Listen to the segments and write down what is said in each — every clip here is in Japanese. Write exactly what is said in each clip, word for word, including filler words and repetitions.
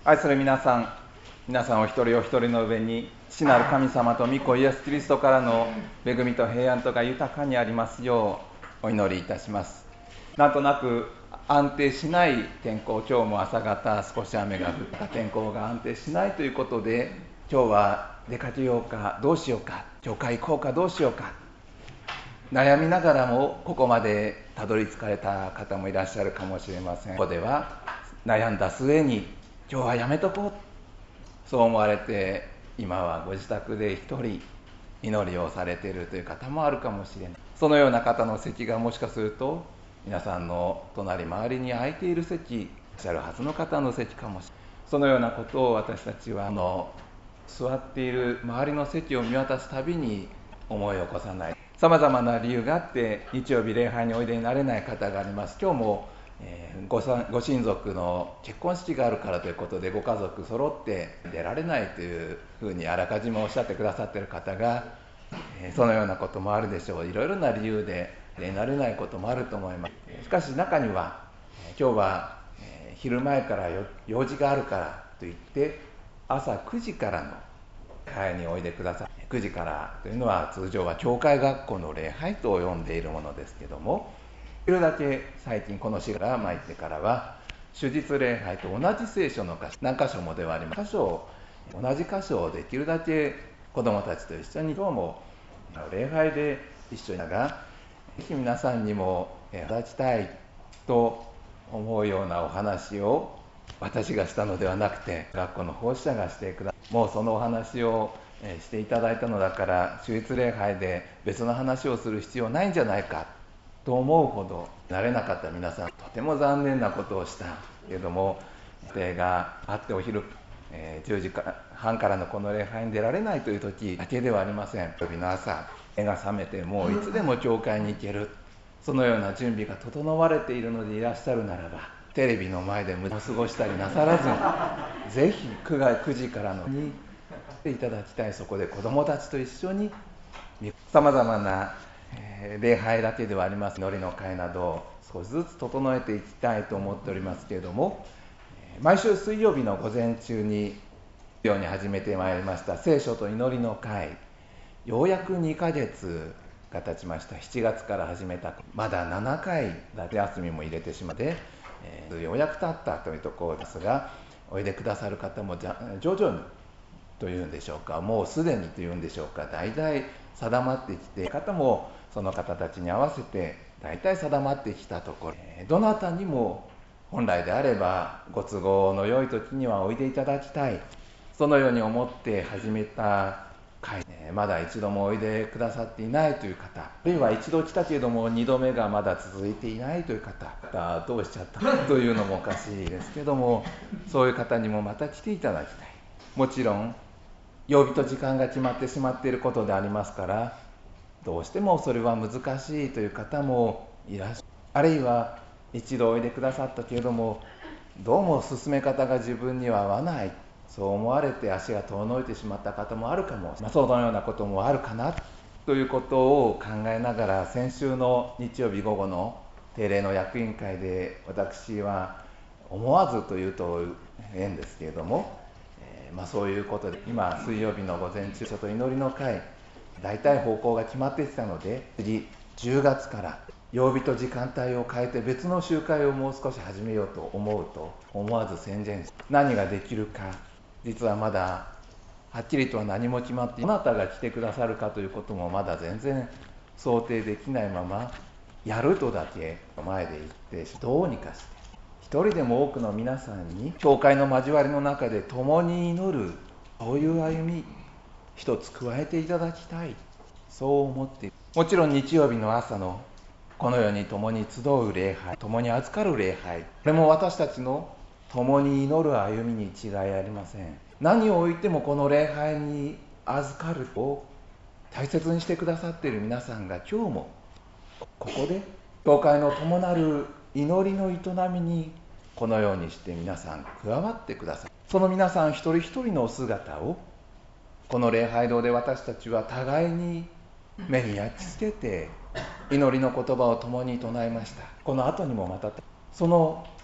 愛する皆さん、皆さんお一人お一人の上に父なる神様と御子イエス・キリストからの恵みと平安とが豊かにありますようお祈りいたします。なんとなく安定しない天候、今日も朝方少し雨が降った天候が安定しないということで、今日は出かけようかどうしようか、教会行こうかどうしようか悩みながらもここまでたどり着かれた方もいらっしゃるかもしれません。ここでは悩んだ末に今日はやめとこう、そう思われて今はご自宅で一人祈りをされているという方もあるかもしれない。そのような方の席がもしかすると皆さんの隣周りに空いている席、いらっしゃるはずの方の席かもしれない。そのようなことを私たちはあの座っている周りの席を見渡すたびに思い起こさない。さまざまな理由があって日曜日礼拝においでになれない方があります。今日も、えー、ご, ご親族の結婚式があるからということでご家族揃って出られないというふうにあらかじめおっしゃってくださっている方が、えー、そのようなこともあるでしょう。いろいろな理由で出られないこともあると思います。しかし中には、えー、今日は、えー、昼前から用事があるからといって朝くじからの会においでください。くじからというのは通常は教会学校の礼拝と呼んでいるものですけども、できるだけ最近この詩が参ってからは主日礼拝と同じ聖書の箇所、何箇所もではあります。箇所を同じ箇所をできるだけ子どもたちと一緒に今日も礼拝で一緒にがぜひ皆さんにも育ちたいと思うようなお話を私がしたのではなくて学校の奉仕者がしてください。もうそのお話をしていただいたのだから主日礼拝で別の話をする必要ないんじゃないかと思うほど慣れなかった皆さん、とても残念なことをしたけれども、予定があってお昼、えー、じゅうじはんからのこの礼拝に出られないという時だけではありません。土曜日の朝目が覚めてもういつでも教会に行ける、そのような準備が整われているのでいらっしゃるならば、テレビの前で無駄を過ごしたりなさらずぜひくがくじからのにいただきたい。そこで子どもたちと一緒にさまざまな礼拝だけではあります。祈りの会などを少しずつ整えていきたいと思っておりますけれども、毎週水曜日の午前中にように始めてまいりました聖書と祈りの会、ようやくにかげつが経ちました。しちがつから始めた、まだななかい夏休みも入れてしまって、えー、ようやく経ったというところですが、おいでくださる方もじゃ徐々にというんでしょうか、もうすでにというんでしょうか、大体定まってきて、方もその方たちに合わせて大体定まってきたところ、どなたにも本来であればご都合の良い時にはおいでいただきたい、そのように思って始めた会、まだ一度もおいでくださっていないという方、あるいは一度来たけれども二度目がまだ続いていないという方、どうしちゃったというのもおかしいですけども、そういう方にもまた来ていただきたい。もちろん曜日と時間が決まってしまっていることでありますから、どうしてもそれは難しいという方もいらっしゃる。あるいは一度おいでくださったけれども、どうも進め方が自分には合わない、そう思われて足が遠のいてしまった方もあるかも、まあ、そのようなこともあるかなということを考えながら、先週の日曜日午後の定例の役員会で私は思わずというと変ですけれども、まあ、そういうことで今水曜日の午前中ちょっと祈りの会大体方向が決まってきたので、次じゅうがつから曜日と時間帯を変えて別の集会をもう少し始めようと思うと、思わず宣言し、何ができるか実はまだはっきりとは何も決まって、どなたが来てくださるかということもまだ全然想定できないまま、やるとだけ前で言ってどうにかして一人でも多くの皆さんに教会の交わりの中で共に祈る、そういう歩み一つ加えていただきたい、そう思っている。もちろん日曜日の朝のこのように共に集う礼拝、共に預かる礼拝、これも私たちの共に祈る歩みに違いありません。何を置いてもこの礼拝に預かるを大切にしてくださっている皆さんが今日もここで教会の共なる祈りの営みにこのようにして皆さん加わってください。その皆さん一人一人のお姿をこの礼拝堂で私たちは互いに目に焼き付けて祈りの言葉を共に唱えました。この後にもまたその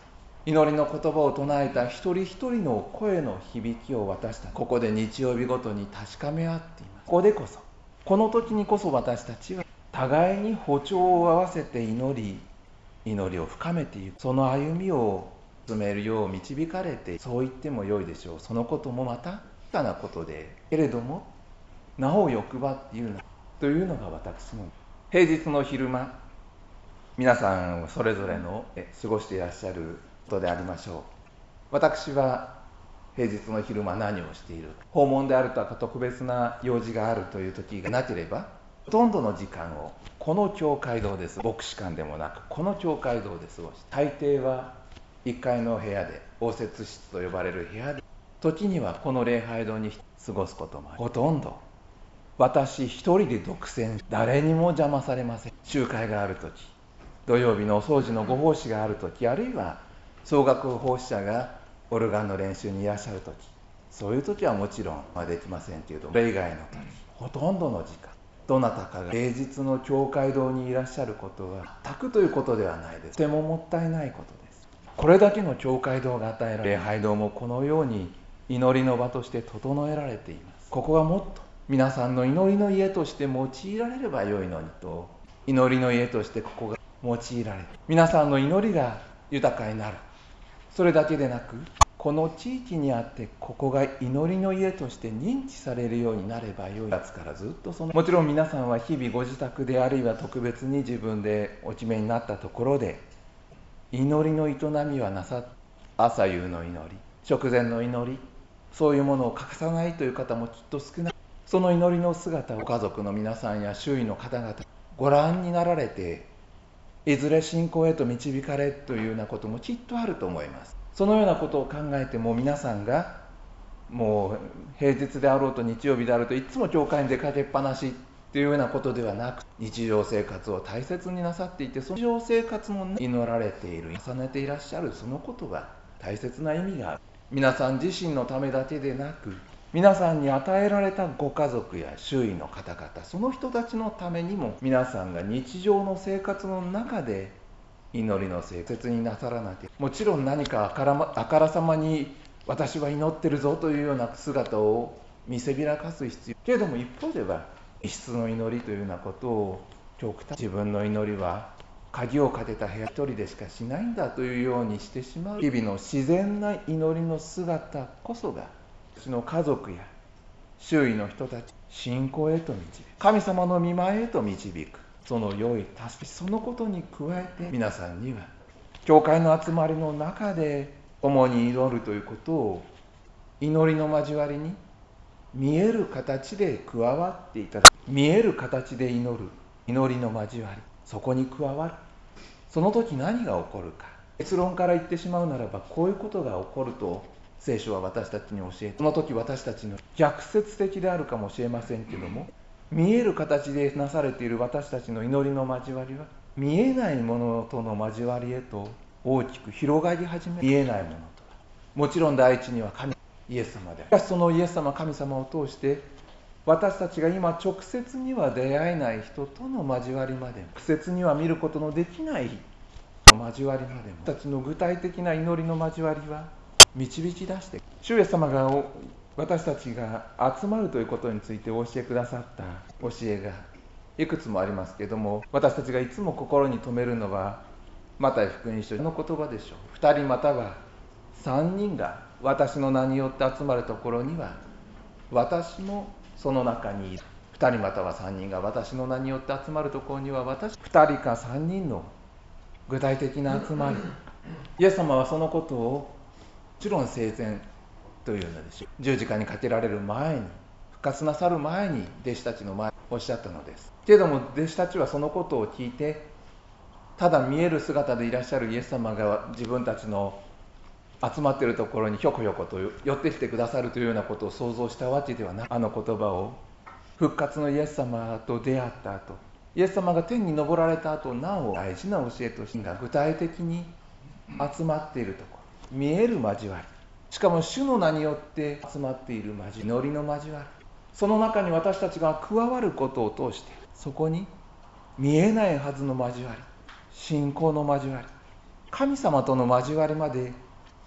祈りの言葉を唱えた一人一人の声の響きを私たちここで日曜日ごとに確かめ合っています。ここでこそ、この時にこそ私たちは互いに歩調を合わせて祈り、祈りを深めていく、その歩みを進めるよう導かれて、そう言ってもよいでしょう。そのこともまた小さなことでけれども、なお欲張っているなというのが私の平日の昼間、皆さんそれぞれの過ごしていらっしゃることでありましょう。私は平日の昼間何をしている、訪問であるとか特別な用事があるという時がなければ、ほとんどの時間をこの教会堂です、牧師館でもなくこの教会堂で過ごし、大抵はいっかいの部屋で、応接室と呼ばれる部屋で、時にはこの礼拝堂に過ごすこともあり、ほとんど私一人で独占、誰にも邪魔されません。集会があるとき、土曜日のお掃除のご奉仕があるとき、あるいは総額奉仕者がオルガンの練習にいらっしゃるとき、そういうときはもちろんはできませんけれども、それ以外のとき、ほとんどの時間、どなたかが平日の教会堂にいらっしゃることは全くということではないです。とてももったいないことです。これだけの教会堂が与えられ、礼拝堂もこのように祈りの場として整えられています。ここがもっと皆さんの祈りの家として用いられればよいのにと、祈りの家としてここが用いられ、皆さんの祈りが豊かになる、それだけでなく、この地域にあってここが祈りの家として認知されるようになればよい。夏からずっとその、もちろん皆さんは日々ご自宅で、あるいは特別に自分でお決めになったところで祈りの営みはなさっ、朝夕の祈り、食前の祈り、そういうものを欠かさないという方もきっと少ない。その祈りの姿を家族の皆さんや周囲の方々ご覧になられて、いずれ信仰へと導かれというようなこともきっとあると思います。そのようなことを考えても、皆さんがもう平日であろうと日曜日であるといつも教会に出かけっぱなしというようなことではなく、日常生活を大切になさっていて、その日常生活も祈られている、重ねていらっしゃる、そのことが大切な意味がある。皆さん自身のためだけでなく、皆さんに与えられたご家族や周囲の方々、その人たちのためにも、皆さんが日常の生活の中で祈りの生活になさらなきゃ、もちろん何かあから、ま、あからさまに私は祈ってるぞというような姿を見せびらかす必要けれども、一方では異質の祈りというようなことを極端、自分の祈りは鍵をかけた部屋一人でしかしないんだというようにしてしまう、日々の自然な祈りの姿こそが私の家族や周囲の人たち信仰へと導く、神様の御前へと導く、その良い助け、そのことに加えて、皆さんには教会の集まりの中で共に祈るということを、祈りの交わりに見える形で加わっていただく、見える形で祈る祈りの交わり、そこに加わる。その時何が起こるか、結論から言ってしまうならば、こういうことが起こると聖書は私たちに教えて、その時私たちの逆説的であるかもしれませんけども、見える形でなされている私たちの祈りの交わりは、見えないものとの交わりへと大きく広がり始め、見えないものとはもちろん第一には神、イエス様である。しかしそのイエス様、神様を通して私たちが今直接には出会えない人との交わりまで、直接には見ることのできない交わりまでも、私たちの具体的な祈りの交わりは導き出して、主イエス様が私たちが集まるということについてお教えくださった教えがいくつもありますけれども、私たちがいつも心に留めるのはマタイ福音書の言葉でしょう。二人または三人が私の名によって集まるところには、私もその中にいる。二人または三人が私の名によって集まるところには、私二人か三人の具体的な集まり。イエス様はそのことをもちろん生前というのでしょう、十字架にかけられる前に、復活なさる前に弟子たちの前におっしゃったのです。けれども弟子たちはそのことを聞いて、ただ見える姿でいらっしゃるイエス様が自分たちの集まっているところにひょこひょこと寄ってきてくださるというようなことを想像したわけではなく、あの言葉を復活のイエス様と出会った後、イエス様が天に昇られた後、なお大事な教えとしてが具体的に集まっているところ、見える交わり、しかも主の名によって集まっている交わり、祈りの交わり、その中に私たちが加わることを通して、そこに見えないはずの交わり、信仰の交わり、神様との交わりまで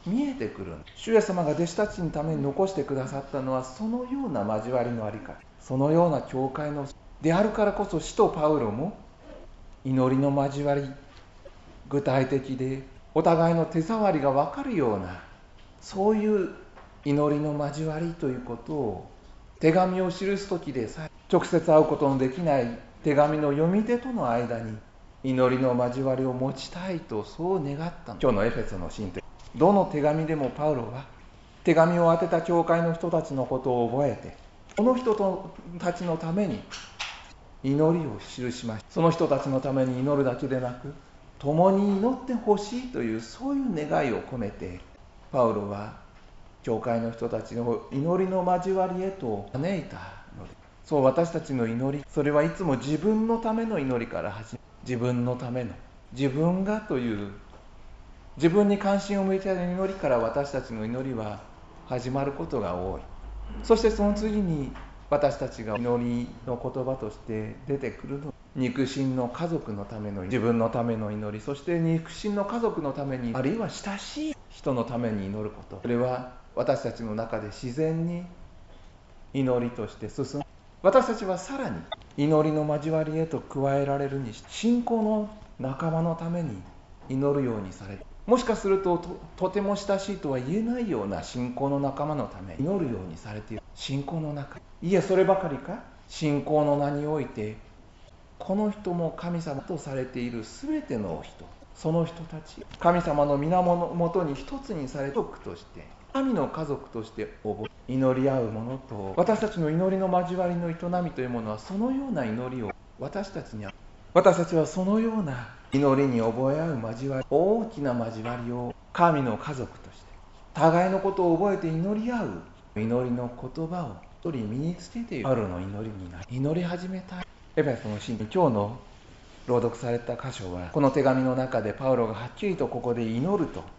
見えてくる。主イエス様が弟子たちのために残してくださったのはそのような交わりのあり方、そのような教会のであるからこそ、使徒パウロも祈りの交わり、具体的でお互いの手触りが分かるような、そういう祈りの交わりということを、手紙を記す時でさえ直接会うことのできない手紙の読み手との間に祈りの交わりを持ちたいと、そう願ったの。今日のエフェソの信徒、どの手紙でもパウロは手紙を宛てた教会の人たちのことを覚えて、この人たちのために祈りを記しました。その人たちのために祈るだけでなく、共に祈ってほしいという、そういう願いを込めてパウロは教会の人たちを祈りの交わりへと招いたので、そう私たちの祈り、それはいつも自分のための祈りから始め、自分のための、自分がという、自分に関心を向いている祈りから私たちの祈りは始まることが多い。そしてその次に私たちが祈りの言葉として出てくるのは、肉親の家族のための、自分のための祈り、そして肉親の家族のために、あるいは親しい人のために祈ること、それは私たちの中で自然に祈りとして進む。私たちはさらに祈りの交わりへと加えられるにして、信仰の仲間のために祈るようにされる。もしかすると と, とても親しいとは言えないような信仰の仲間のために祈るようにされている。信仰の中、いえそればかりか、信仰の名においてこの人も神様とされているすべての人、その人たち、神様の皆もとに一つにされ家族として、神の家族として覚え祈り合うものと、私たちの祈りの交わりの営みというものは、そのような祈りを私たちに、私たちはそのような祈りに覚え合う交わり、大きな交わりを神の家族として、互いのことを覚えて祈り合う祈りの言葉を一人身につけているパウロの祈りになり、祈り始めたい。エペソの信徒、今日の朗読された箇所は、この手紙の中でパウロがはっきりとここで祈ると、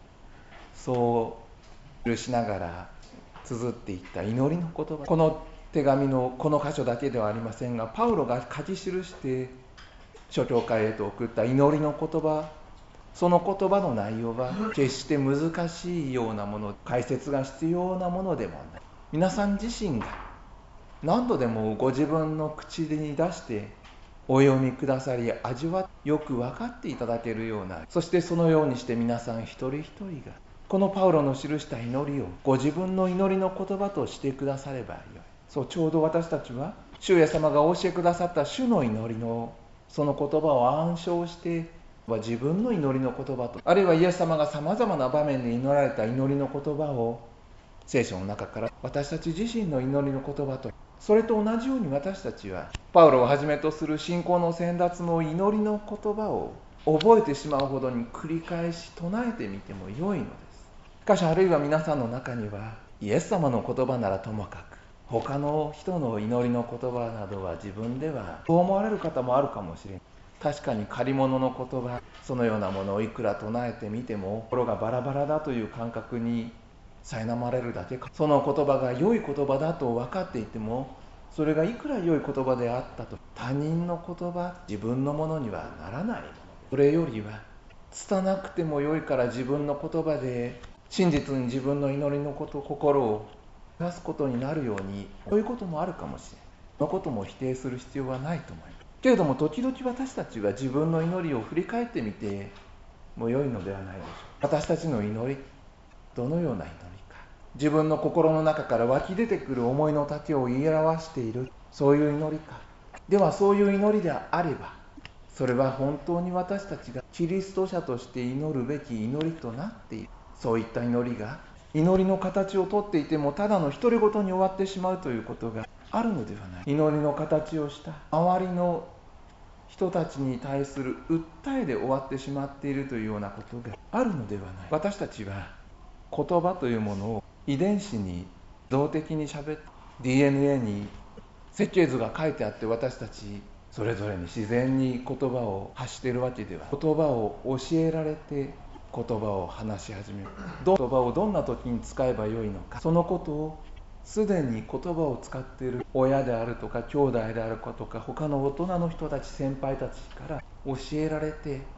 そう許しながら綴っていった祈りの言葉、この手紙のこの箇所だけではありませんが、パウロが書き記して諸教会へと送った祈りの言葉、その言葉の内容は決して難しいようなもの、解説が必要なものでもない。皆さん自身が何度でもご自分の口に出してお読みくださり、味わってよく分かっていただけるような、そしてそのようにして皆さん一人一人がこのパウロの記した祈りをご自分の祈りの言葉としてくださればよい。そう、ちょうど私たちは主イエス様がお教えくださった主の祈りのその言葉を暗唱して、自分の祈りの言葉と、あるいはイエス様がさまざまな場面で祈られた祈りの言葉を聖書の中から私たち自身の祈りの言葉と、それと同じように私たちはパウロをはじめとする信仰の先達の祈りの言葉を覚えてしまうほどに繰り返し唱えてみても良いのです。しかしあるいは皆さんの中には、イエス様の言葉ならともかく他の人の祈りの言葉などは自分ではそう思われる方もあるかもしれない。確かに借り物の言葉、そのようなものをいくら唱えてみても心がバラバラだという感覚に苛まれるだけか。その言葉が良い言葉だと分かっていても、それがいくら良い言葉であったと他人の言葉、自分のものにはならないもの。それよりは拙くても良いから自分の言葉で真実に自分の祈りのこと、心を出すことになるように、そういうこともあるかもしれない。そのことも否定する必要はないと思います。けれども時々私たちは自分の祈りを振り返ってみても良いのではないでしょう。私たちの祈り、どのような祈りか、自分の心の中から湧き出てくる思いの丈を言い表している、そういう祈りか。ではそういう祈りであれば、それは本当に私たちがキリスト者として祈るべき祈りとなっている。そういった祈りが祈りの形をとっていても、ただの独り言に終わってしまうということがあるのではない。祈りの形をした周りの人たちに対する訴えで終わってしまっているというようなことがあるのではない。私たちは言葉というものを遺伝子に動的にしゃべって、 ディーエヌエー に設計図が書いてあって、私たちそれぞれに自然に言葉を発しているわけでは、言葉を教えられて言葉を話し始める。どの言葉をどんな時に使えばよいのか、そのことをすでに言葉を使っている親であるとか兄弟であるかとか他の大人の人たち、先輩たちから教えられて、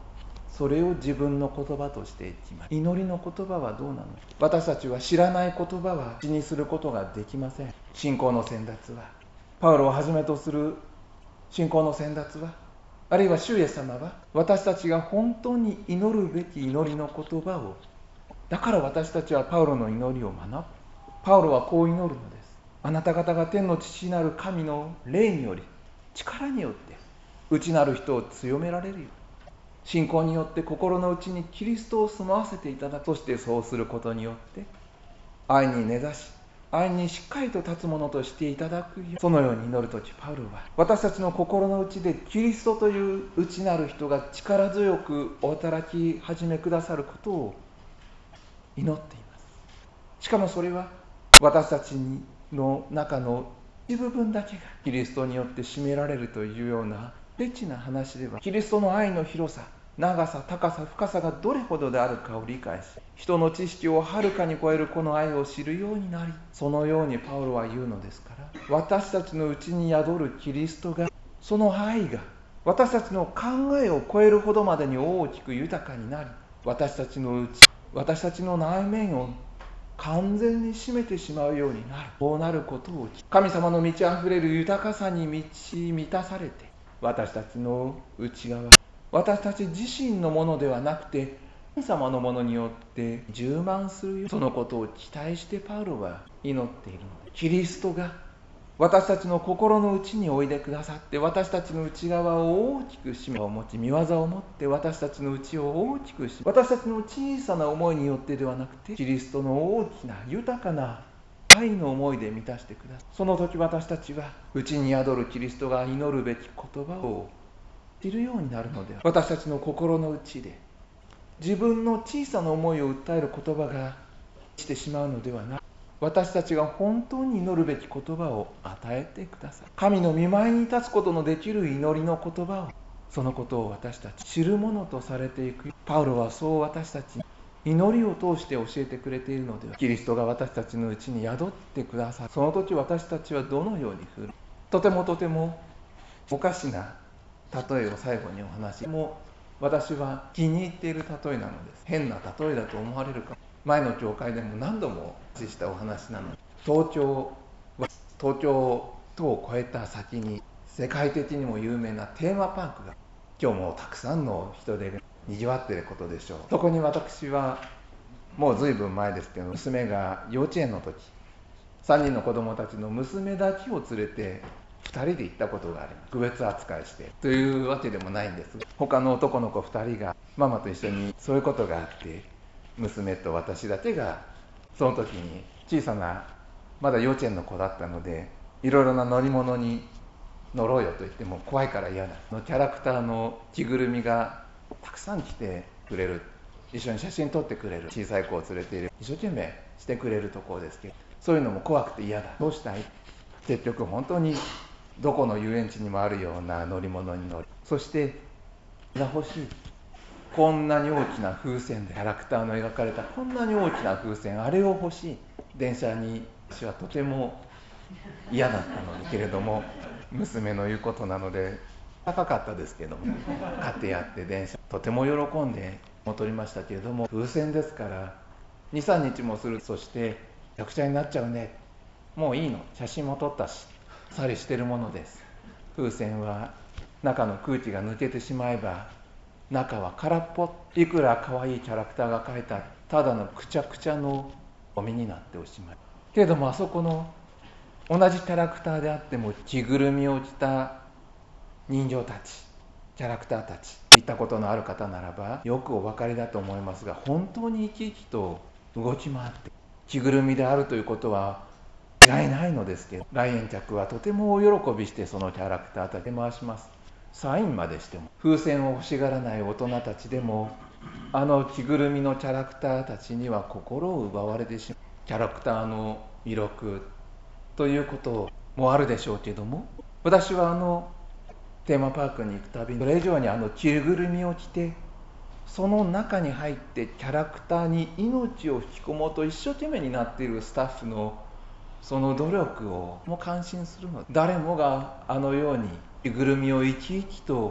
それを自分の言葉としていきます。祈りの言葉はどうなの？私たちは知らない言葉は口にすることができません。信仰の先達は、パウロをはじめとする信仰の先達は、あるいは主イエス様は、私たちが本当に祈るべき祈りの言葉を、だから私たちはパウロの祈りを学ぶ。パウロはこう祈るのです。あなた方が天の父なる神の霊により、力によって内なる人を強められるよ。信仰によって心の内にキリストを住まわせていただく。そしてそうすることによって愛に根ざし、愛にしっかりと立つものとしていただくよ。そのように祈るとき、パウロは私たちの心の内でキリストという内なる人が力強くお働き始めくださることを祈っています。しかもそれは私たちの中の一部分だけがキリストによって占められるというようなレチな話では、キリストの愛の広さ、長さ、高さ、深さがどれほどであるかを理解し、人の知識をはるかに超えるこの愛を知るようになり、そのようにパウロは言うのですから、私たちのうちに宿るキリストが、その愛が私たちの考えを超えるほどまでに大きく豊かになり、私たちのうち、私たちの内面を完全に占めてしまうようになる。こうなることを、神様の満ち溢れる豊かさに満ち満たされて、私たちの内側、私たち自身のものではなくて神様のものによって充満するよ。そのことを期待してパウロは祈っているのです。キリストが私たちの心の内においでくださって、私たちの内側を大きく締めを持ち、御業を持って私たちの内を大きく締め、私たちの小さな思いによってではなくて、キリストの大きな豊かな愛の思いで満たしてください。その時私たちは内に宿るキリストが祈るべき言葉を知るようになるのでは。私たちの心の内で自分の小さな思いを訴える言葉がしてしまうのではなく、私たちが本当に祈るべき言葉を与えてください。神の御前に立つことのできる祈りの言葉を、そのことを私たち知るものとされていく。パウロはそう私たちに祈りを通して教えてくれているのでは。キリストが私たちのうちに宿ってくださる。その時私たちはどのように振る。とてもとてもおかしな例えを最後にお話し、もう私は気に入っている例えなのです。変な例えだと思われるか、前の教会でも何度もお話ししたお話なので、東京は東京都を越えた先に世界的にも有名なテーマパークが、今日もたくさんの人でにぎわっていることでしょう。そこに私はもうずいぶん前ですけど、娘が幼稚園の時、さんにんの子供たちの娘だけを連れてふたりで行ったことがあります。区別扱いしてというわけでもないんですが、他の男の子ふたりがママと一緒にそういうことがあって、娘と私だけがその時に小さなまだ幼稚園の子だったので、いろいろな乗り物に乗ろうよと言っても怖いから嫌だ。キャラクターの着ぐるみがたくさん来てくれる、一緒に写真撮ってくれる、小さい子を連れている、一生懸命してくれるところですけど、そういうのも怖くて嫌だ。どうしたい？結局本当にどこの遊園地にもあるような乗り物に乗る。そしてが欲しい。こんなに大きな風船でキャラクターの描かれたこんなに大きな風船、あれを欲しい。電車に私はとても嫌だったのだけれども、娘の言うことなので高かったですけども買ってやって、電車とても喜んで戻りましたけれども、風船ですからにさんにちもする。そしてめちゃくちゃになっちゃうね、もういいの、写真も撮ったし、さりしてるものです。風船は中の空気が抜けてしまえば中は空っぽ、いくら可愛いキャラクターが描いたただのくちゃくちゃのゴミになっておしまい。けれどもあそこの同じキャラクターであっても着ぐるみを着た人形たち、キャラクターたち、行ったことのある方ならばよくお分かりだと思いますが、本当に生き生きと動き回って着ぐるみであるということは違いないのですけど、来園客はとてもお喜びしてそのキャラクターたちで回します。サインまでしても。風船を欲しがらない大人たちでもあの着ぐるみのキャラクターたちには心を奪われてしまう。キャラクターの魅力ということもあるでしょうけども、私はあのテーマパークに行くたびにそれ以上にあの着ぐるみを着てその中に入ってキャラクターに命を吹き込もうと一生懸命になっているスタッフのその努力をも感心するの。誰もがあのように着ぐるみを生き生きと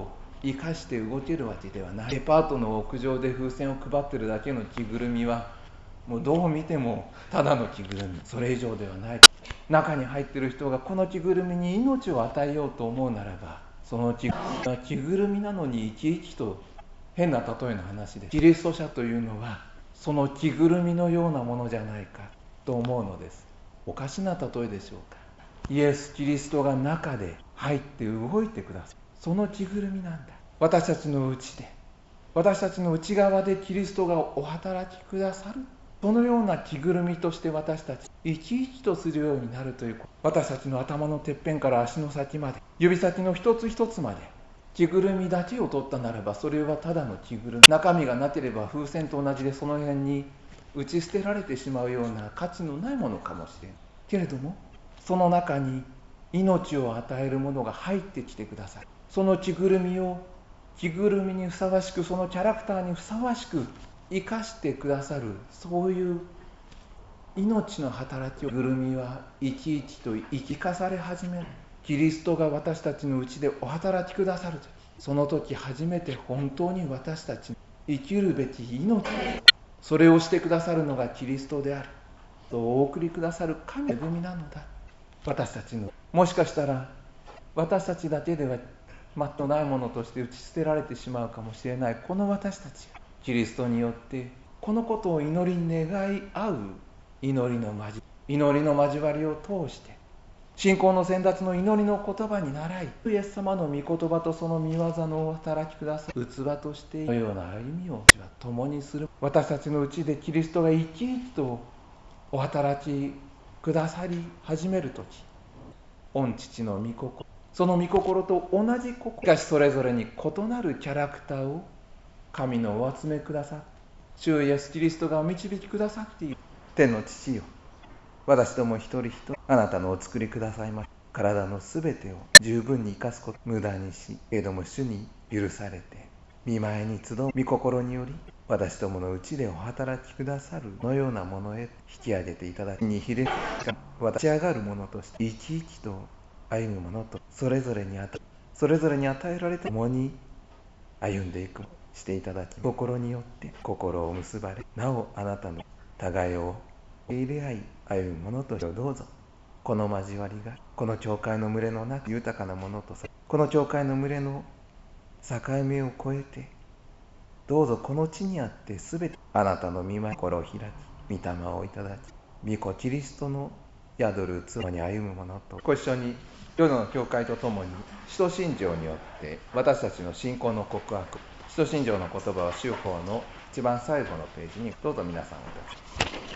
生かして動けるわけではない。デパートの屋上で風船を配ってるだけの着ぐるみはもうどう見てもただの着ぐるみ、それ以上ではない。中に入ってる人がこの着ぐるみに命を与えようと思うならば、その着ぐるみは着ぐるみなのに生き生きと、変な例えの話で、キリスト者というのはその着ぐるみのようなものじゃないかと思うのです。おかしな例えでしょうか。イエス・キリストが中で入って動いてください。その着ぐるみなんだ。私たちのうちで、私たちの内側でキリストがお働きくださる、そのような着ぐるみとして私たち生き生きとするようになるということ。私たちの頭のてっぺんから足の先まで、指先の一つ一つまで着ぐるみだけを取ったならば、それはただの着ぐるみ。中身がなければ風船と同じで、その辺に打ち捨てられてしまうような価値のないものかもしれない。けれどもその中に命を与えるものが入ってきてください。その着ぐるみを着ぐるみにふさわしく、そのキャラクターにふさわしく生かしてくださる、そういう命の働きを、着ぐるみは生き生きと生きかされ始める。キリストが私たちのうちでお働きくださるとき、その時初めて本当に私たちの生きるべき命、それをしてくださるのがキリストであるとお送りくださる神の恵みなのだ。私たちの、もしかしたら私たちだけではまっとないものとして打ち捨てられてしまうかもしれないこの私たちが、キリストによってこのことを祈り願い合う祈りの交祈りの交わりを通して、信仰の先達の祈りの言葉に倣い、イエス様の御言葉とその御業のお働きくださる器としてのような歩みを共にする。私たちのうちでキリストが生き生きとお働きくださり始めるとき、御父の御心、その御心と同じ心、しかしそれぞれに異なるキャラクターを神のお集めくださって、主イエスキリストがお導きくださっている。天の父よ、私ども一人一人あなたのお作りくださいました体のすべてを十分に生かすこと無駄にし、けれども主に許されて御前に集う御心により、私どものうちでお働きくださるのようなものへ引き上げていただき、にひれ立ち上がるものとして生き生きと歩むものと、それぞれに与えそれぞれに与えられた共に歩んでいくしていただき、心によって心を結ばれ、なおあなたの互いを入れ合い歩むものとしてどうぞ。この交わりがこの教会の群れの中豊かなものとさ、この教会の群れの境目を越えて、どうぞこの地にあってすべてあなたの御前心を開き、御霊をいただき、御子キリストの宿る器に歩むものと、ご一緒に世の教会とともに使徒信条によって私たちの信仰の告白、使徒信条の言葉は修法の一番最後のページにどうぞ皆さんお立ち。